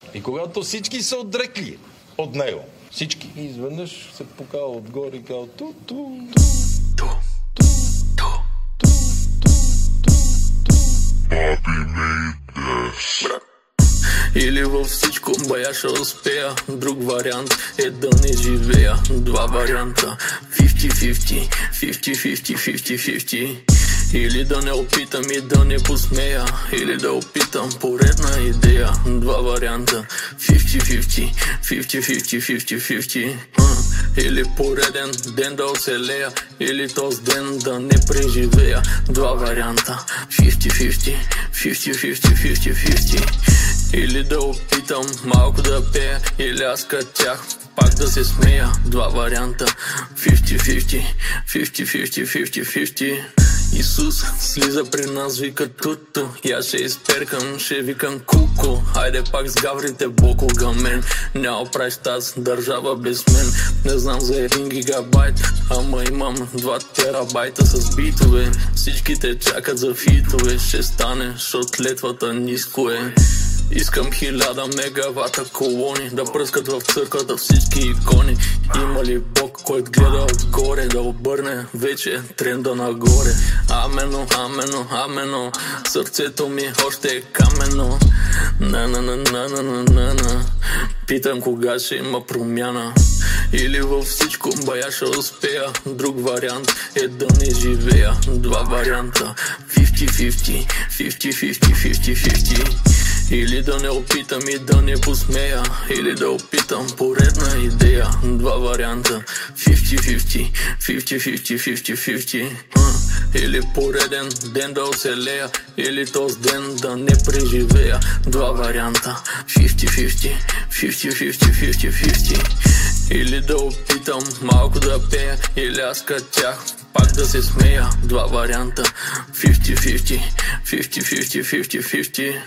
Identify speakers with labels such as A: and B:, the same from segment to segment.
A: И когато всички са отрекли от него, всички, и изведнъж се покава отгоре и казва
B: Брат. Или във всичко бая ще успея. Друг вариант е да не живея. Два варианта 50-50, 50-50, 50-50. Или да не опитам и да не посмея. Или да опитам поредна идея. Два варианта 50-50, 50-50, 50-50. Или пореден ден да оцелея. Или този ден да не преживея. Два варианта 50-50, 50-50, 50-50. Или да опитам малко да пея. Или аз като тях пак да се смея. Два варианта 50-50, 50-50, 50-50. Исус слиза при нас, вика туто. И аз ще изперкам, ще викам куко. Хайде пак с гаврите бокога мен. Няма правиш тази държава без мен. Не знам за 1 гигабайт, ама имам 2 терабайта с битове. Всичките чакат за фитове. Ще стане, защото летвата ниско е. Искам 1000 мегавата колони да пръскат в църквата всички икони. Има ли Бог, който гледа отгоре да обърне вече тренда нагоре? Амено, амено, амено. Сърцето ми още е камено. На. Питам кога ще има промяна. Или във всичко бая ще успея. Друг вариант е да не живея. Два варианта 50-50, 50-50, 50-50. Или да не опитам и да не посмея. Или да опитам поредна идея. Два варианта 50-50, 50-50, 50-50. Или пореден ден да оцелея. Или този ден да не преживея. Два варианта 50-50, 50-50, 50-50. Или да опитам малко да пея. Или аз като тях пак да се смея. Два варианта 50-50, 50-50, 50-50.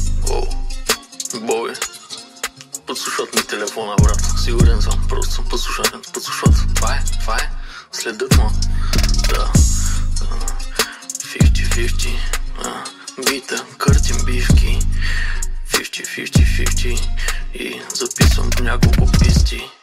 B: Бой, подслушват ми телефона, брат. Сигурен съм, просто съм подслушват. Това е, следът му. Да, 50-50, бита, къртим бивки. 50-50, 50 и записвам няколко писти.